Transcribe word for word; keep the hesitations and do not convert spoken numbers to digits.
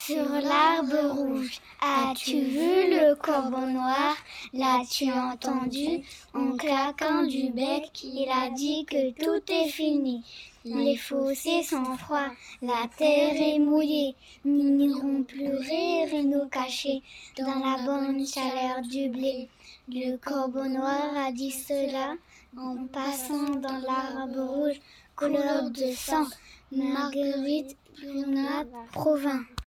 Sur l'arbre rouge, as-tu vu le corbeau noir? L'as-tu entendu? En claquant du bec, il a dit que tout est fini. Les fossés sont froids, la terre est mouillée. Nous n'irons plus rire et nous cacher dans la bonne chaleur du blé. Le corbeau noir a dit cela en passant dans l'arbre rouge, couleur de sang. Marguerite Yourcenar Provins.